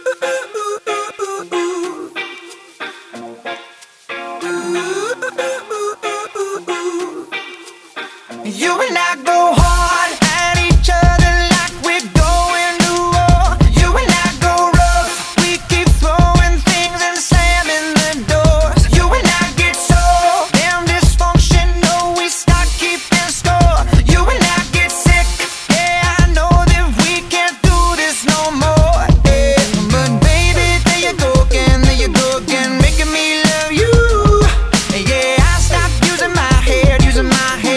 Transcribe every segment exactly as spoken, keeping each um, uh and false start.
You and I go hard at each other like we're going to war. You and I go rough, we keep throwing things and slamming the doors. You and I get so damn dysfunctional, we start keeping score. You and I get sick, yeah, I know that we can't do this no more. Yeah. But baby, there you go again, there you go again, making me love you. Yeah, I stopped using my head, using my head.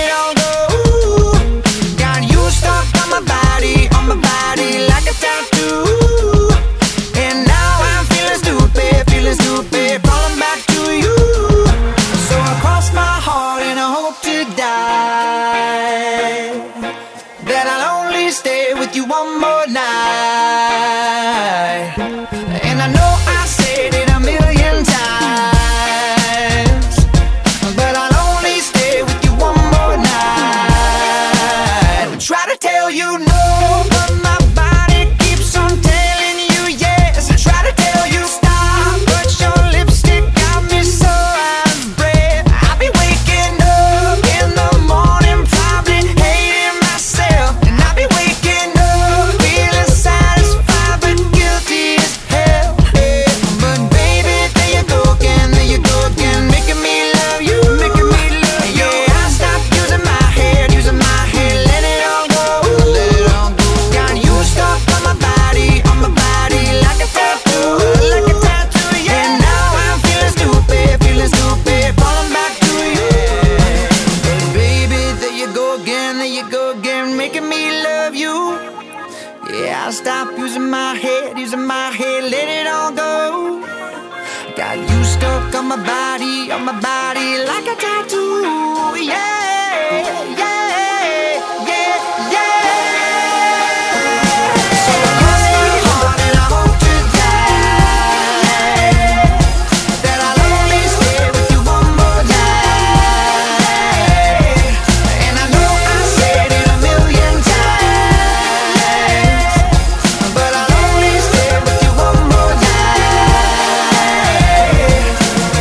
That I'll only stay with you one more night. And I know I said it a million times, but I'll only stay with you one more night. I try to tell you no, but my body keeps on telling you yes. I try to tell you stop, but your lipstick got me so out of breath. I'll be waking up in the morning, probably hating myself. And I'll be waking up feeling satisfied but guilty as hell. Yeah. But baby, there you go again, there you go again, making me love you, making me love you. Yeah, I stopped using my head, using my head, let it all go, let it all go. Got you stuck on my body, on my body like a tattoo, like a tattoo. Yeah, and now I'm feeling stupid, feeling stupid, falling back to you. But baby, there you go again, there you go again, making me love you. Yeah, I stopped using my head, using my head, let it all go. Got you stuck on my body, on my body like a tattoo. Yeah, yeah, yeah, yeah. So cross my heart and I hope to die that I'll only stay with you one more night. And I know I said it a million times, but I'll only stay with you one more night.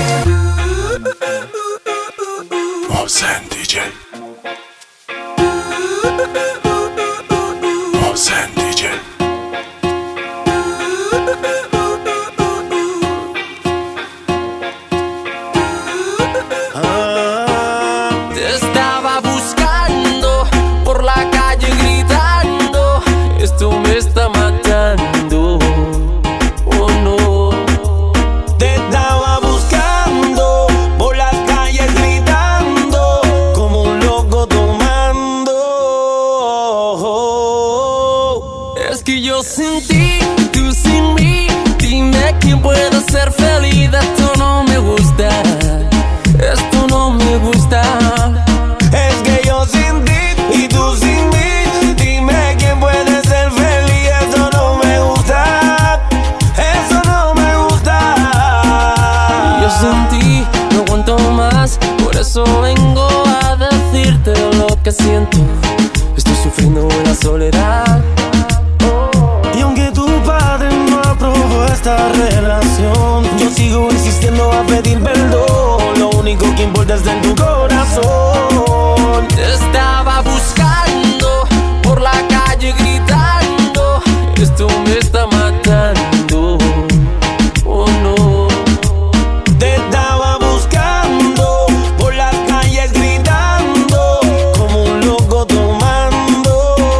Mosen D J. Mosen D J. Te estaba buscando por la calle gritando, esto me está matando, oh no. Te estaba buscando por las calles gritando como un loco tomando. Es que yo sin ti, tú sin mí, dime quién puede ser feliz, esto no me gusta, esto no me gusta. Es que yo sin ti y tú sin mí, dime quién puede ser feliz. Eso no me gusta, eso no me gusta. Yo sin ti no aguanto más, por eso vengo a decirte lo que siento. Estoy sufriendo en la soledad. Y aunque tu padre no aprobó esta relación, yo sigo insistiendo a pedir perdón. Lo único que importa es en tu corazón. Te estaba buscando por la calle gritando, esto me está matando, oh no. Te estaba buscando por las calles gritando como un loco tomando.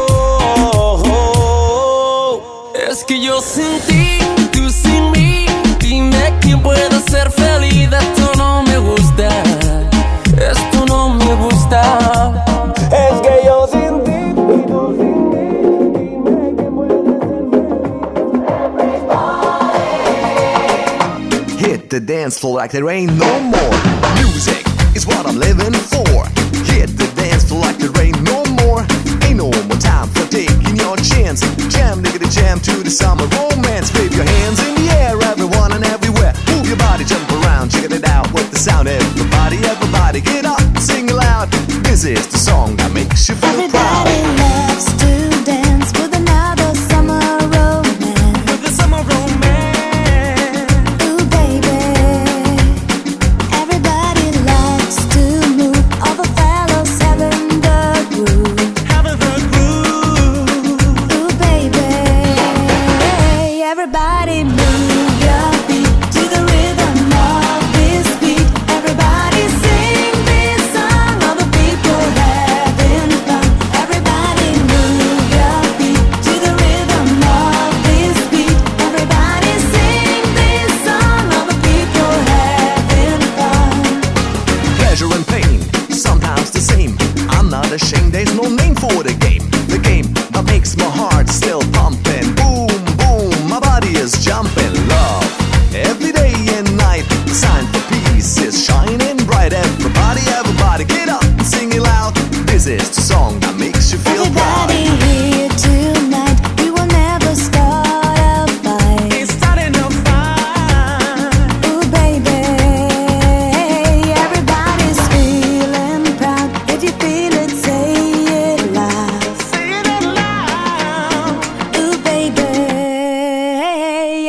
Es que yo sin ti, tú sin mí, dime quién puede ser feliz, esto no me gusta, esto no me gusta. Es que yo sin ti y tú sin mí, dime quién puede ser feliz. Hit the dance floor like there ain't no more. Music is what I'm living for. Hit the dance floor like there ain't no more. Ain't no more time for taking your chance. Jam, nigga, the jam to the summer romance. Wave your hands in the air, everyone and everywhere. Move your body, jump around, check it out with the sound. Everybody, everybody, get up, sing loud. This is the song that makes you feel proud. Everybody loves to dance with another summer romance. With the summer romance.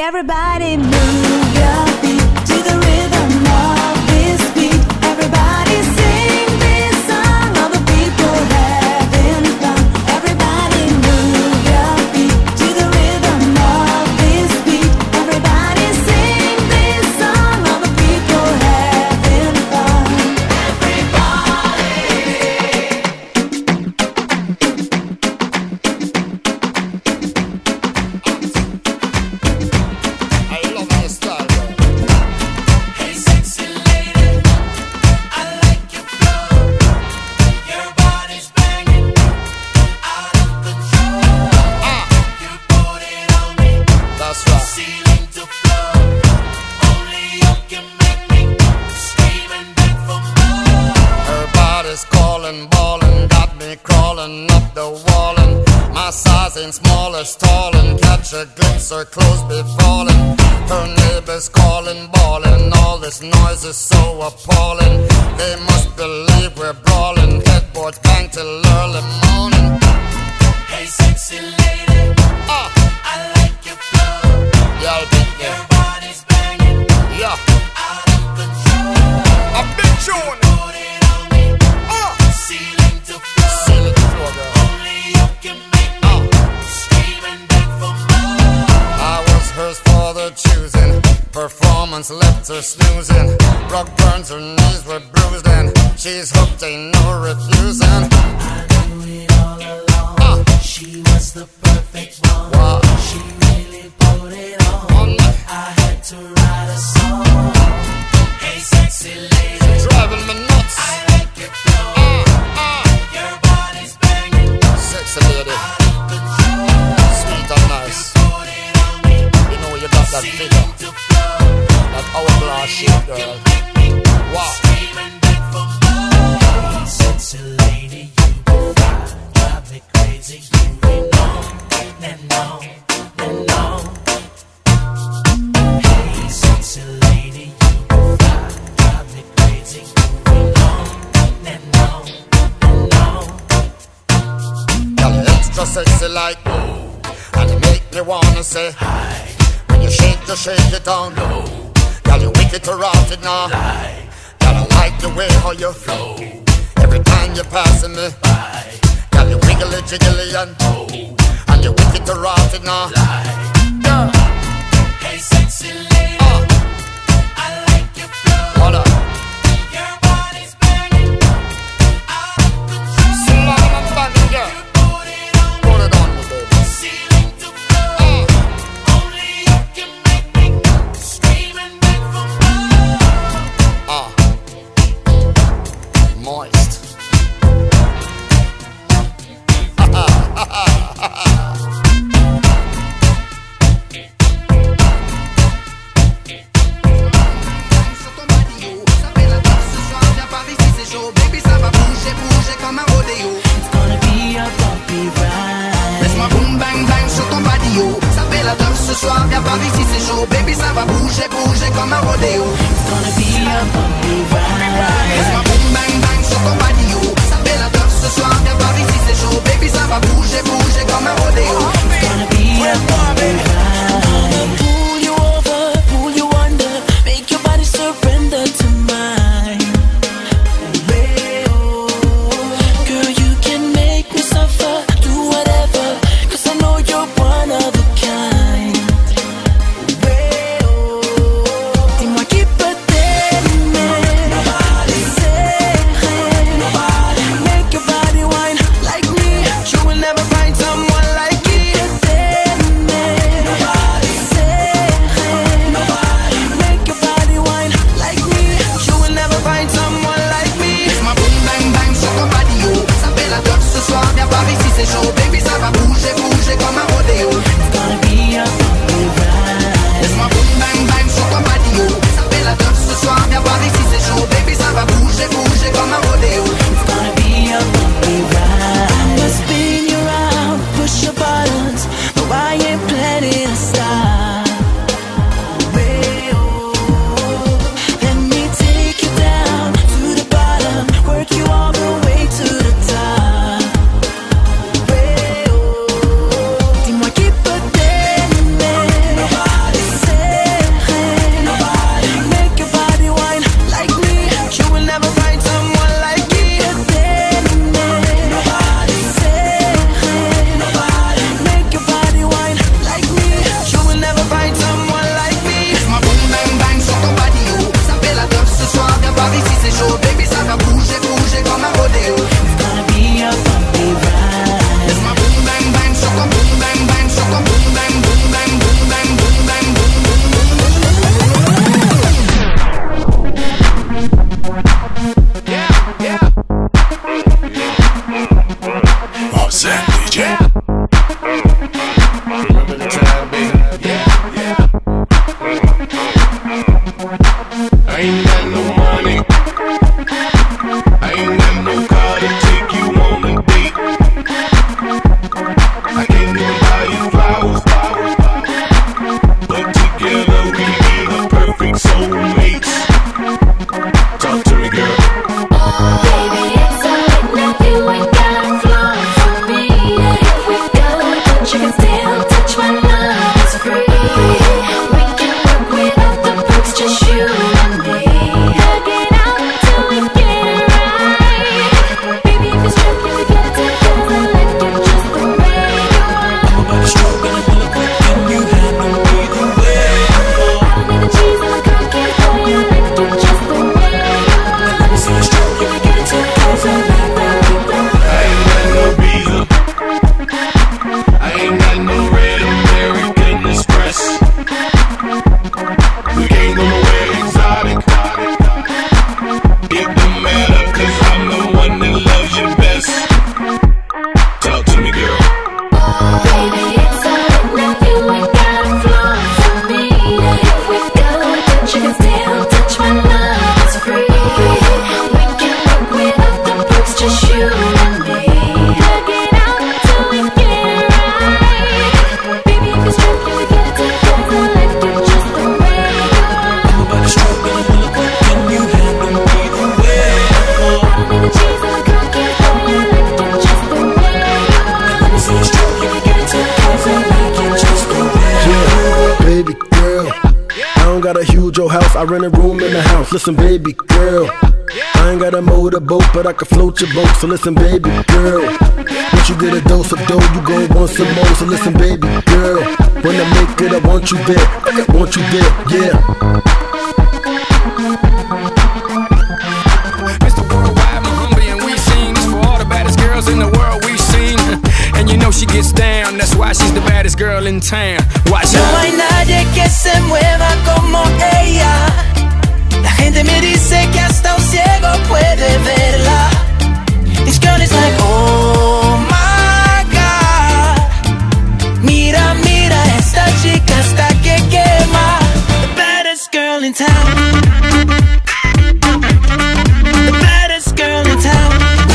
Everybody move your feet to the rhythm of this beat. Everybody sing this song, all the people having fun. Everybody move your feet to the rhythm of this beat. Everybody sing this song, all the people having fun. Her glimpse, her clothes be falling. Her neighbors calling, bawling. All this noise is so appalling. They must believe we're brawling. Headboards bang till early morning. Hey, sexy lady, uh, I like your flow. Yeah, I think yeah. Your body's banging, yeah, out of control. A big tune. Put it on me, uh, ceiling to floor. Ceiling to floor, girl. Only you can make me uh. scream and beg for more. I was hers for the choosing. Performance left her snoozing. Rug burns, her knees were bruised, and she's hooked, ain't no refusing. I knew it all along. Uh. She was the perfect one. Wow. She really put it on. on I had to write a song. Hey, sexy lady, you're driving me nuts. I like your flow. Uh, uh. Your body's banging. Sexy lady, out of control. Sweet and nice. You know you got that figure, that hourglass shape, girl. Wow. Hey, sexy lady, you go fly, drive me crazy. You ain't on and on and on. Hey, sexy lady, you go fly, drive me crazy. You ain't on and on and on. You're extra sexy like ooh, and you make me wanna say hi. When you shake, you shake it down low. Girl, you wicked to rot it now. Lie. Girl, I like the way how you flow. Every time you're passing me by. Girl, you wiggly, jiggly and oh. And you wicked to rot it now. Lie. Girl. Hey, sexy lady, uh. I like your flow. What up? Your body's banging, out of control. Slam and banging, girl. Put it on, put it on me, baby. Ceiling to floor. Uh. Only you can make me scream and beg for more. Uh. Moist. Ha ha ha ha ha. Ce soir, viens par ici, c'est chaud. Baby, ça va bouger, bouger comme un rodéo. It's gonna be a bumpy ride. Laisse-moi boom, bang, bang sur ton patio. Ça fait la teuf ce soir, viens par ici, c'est chaud. Baby, ça va bouger, bouger comme un rodéo. It's gonna be a bumpy ride. Pull you over, pull you under. Make your body surrender to mine. Girl, you can make me suffer. Do whatever, cause I know you're one of a kind. got a huge old house, I rent a room in the house. Listen, baby girl, I ain't got a motorboat, but I can float your boat. So listen, baby girl, once you get a dose of dough, you gon' want some more. So listen, baby girl, when I make it, I want you there, I want you there, yeah. Mister Worldwide, Muhammad, and we sing this for all the baddest girls in the world we've seen. And you know she gets down, that's why she's the baddest girl in town. Watch No out. hay nadie que se mueva como ella. La gente me dice que hasta un ciego puede verla. This girl is like, oh my God. Mira, mira, esta chica hasta que quema. The baddest girl in town. The baddest girl in town.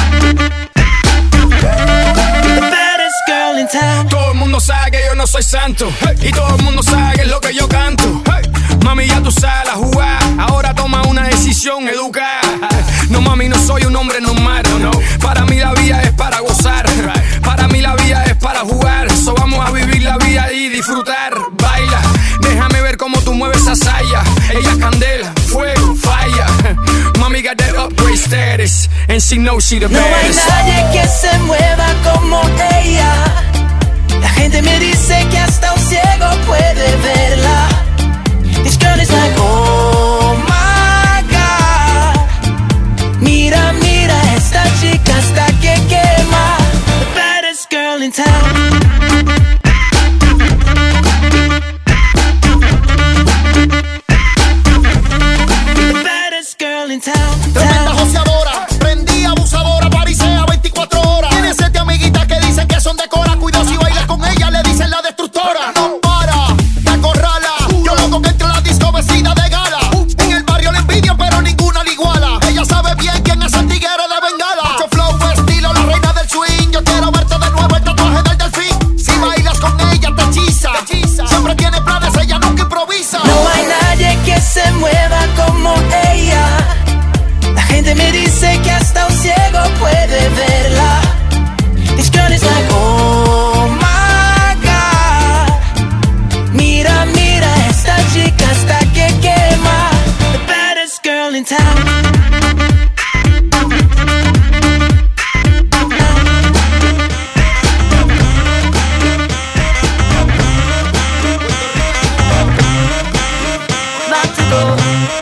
The baddest girl in town. Todo el mundo sabe que yo no soy santo, hey. Y todo el mundo sabe que es lo que yo canto, hey. Mami, ya tú sabes la jugada, ahora toma una decisión educada. No, mami, no soy un hombre normal, no. Para mí la vida es para gozar, para mí la vida es para jugar. So vamos a vivir la vida y disfrutar. Baila, déjame ver cómo tú mueves esa saya. Ella es candela, fuego, falla. Mami got that upgrade status, and she knows she the No hay baddest. nadie que se mueva como ella. La gente me dice que hasta un ciego puede verla. This girl is like, oh my God. Mira, mira, esta chica hasta que quema. The baddest girl in town. The baddest girl in town. Tremenda joseadora, prendí abusadora, parisea veinticuatro horas. Tiene siete amiguitas que dicen que son de Cora. Cuidado si bailas con ella, le dicen la destructora. No para, te acorrala. Yo loco que entre la disco vestida de gala. En el barrio le envidian, pero ninguna le iguala. Ella sabe bien quién es el tigre de Bengala. Mucho flow, estilo, la reina del swing. Yo quiero verte de nuevo el tatuaje del delfín. Si bailas con ella, te hechiza. Siempre tiene planes, ella nunca improvisa. No hay nadie que se mueva como ella. La gente me dice que hasta un ciego puede verla. This girl is like, oh my God. Mira, mira, esta chica hasta que quema. The baddest girl in town. About to go.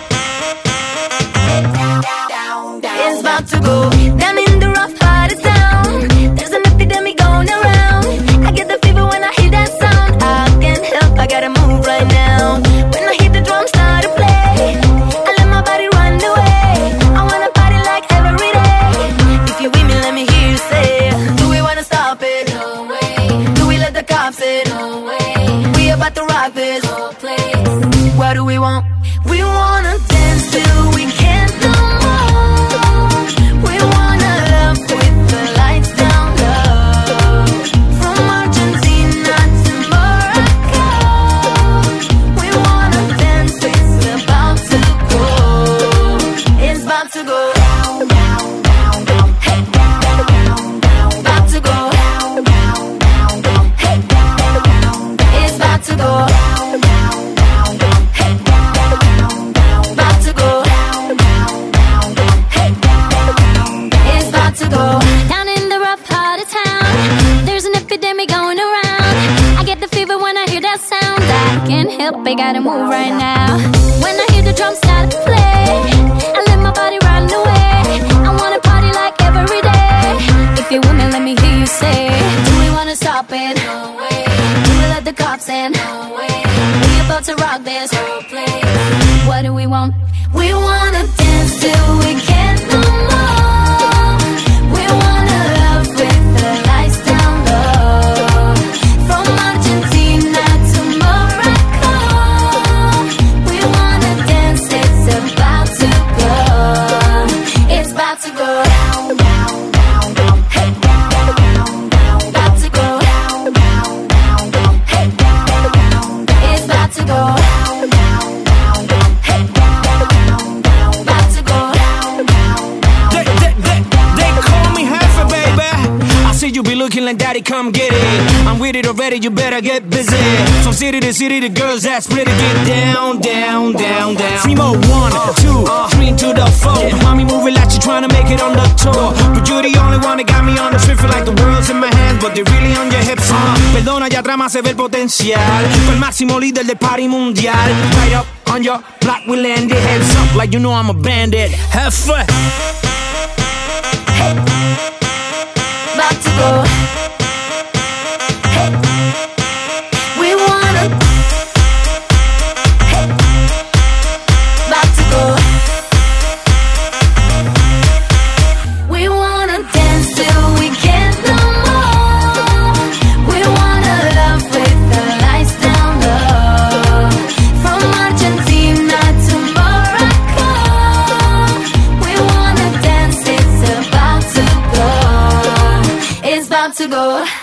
It's about to go down in the rough part of town. There's an epidemic going around. I get the fever when I hear that sound. I can't help, I gotta move right now. When I hear the drums start to play, I let my body run away. I wanna party like every day. If you're with me, let me hear you say, do we wanna stop it? No way. Do we let the cops in? No way. We about to rock this whole place. What do we want? We wanna dance till we can't no more. We wanna love with the lights down low. From Argentina to Morocco, we wanna dance, it's about to go. It's about to go down, down, down, down. Hey, down, down, down. About to go down, down, down, down. Hey, down, down, down. It's about to go down, down, down, down. Hey, down, down, down. About to go down, down, down, down. Hey, down, down, down. It's about to go down in the rough part of town. There's an epidemic going around. I get the fever when I hear that sound. I can't help, I gotta move right now. When I hear the drums start to play, I let my body run away. I wanna party like every day. If you're with me, let me hear you say, do we wanna stop it? No way. Do we let the cops in? No way. We about to rock this whole place. What do we want? We wanna dance till we can't no more. We wanna love with the lights down low. From Argentina to Morocco, we wanna dance, it's about to go. It's about to go down, down, down, down. Hey, down, down, down. About to go down, down, down, down. Hey, down, down, down. It's about to go down, down, down, down. Hey, down, down, down. About to go down, down, down. They, they, they, they call me Heifer, baby. I see you be looking like daddy, come get it. I'm with it already, you better get busy. From city to city, the girls that split it, get down, down, down, down. Three more, one, two, three to the four. Mommy moving like she trying to make it on the tour. But you're the only one that got me on the trip. Feel like the world's in my hands, but they're really on your hips. Uh, perdona, ya atrás más se ve el potencial. Fue el máximo líder del party mundial. Right up on your block, we landed. Heads up like you know I'm a bandit. Have fun. Hey, about to go. Hey, we wanna. Hey, about to go. We wanna dance till we can't no more. We wanna love with the lights down low. From Argentina to Morocco, we wanna dance. It's about to go. It's about to go.